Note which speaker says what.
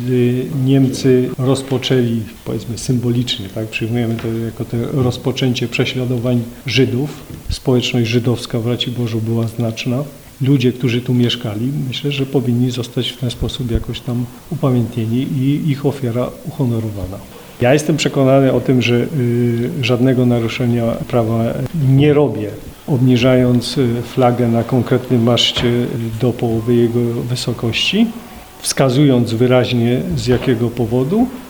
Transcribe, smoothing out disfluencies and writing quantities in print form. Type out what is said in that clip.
Speaker 1: kiedy Niemcy rozpoczęli, powiedzmy symbolicznie, tak, przyjmujemy to jako to rozpoczęcie prześladowań Żydów, społeczność żydowska w Raciborzu była znaczna. Ludzie, którzy tu mieszkali, myślę, że powinni zostać w ten sposób jakoś tam upamiętnieni i ich ofiara uhonorowana. Ja jestem przekonany o tym, że żadnego naruszenia prawa nie robię, obniżając flagę na konkretnym maszcie do połowy jego wysokości, wskazując wyraźnie z jakiego powodu.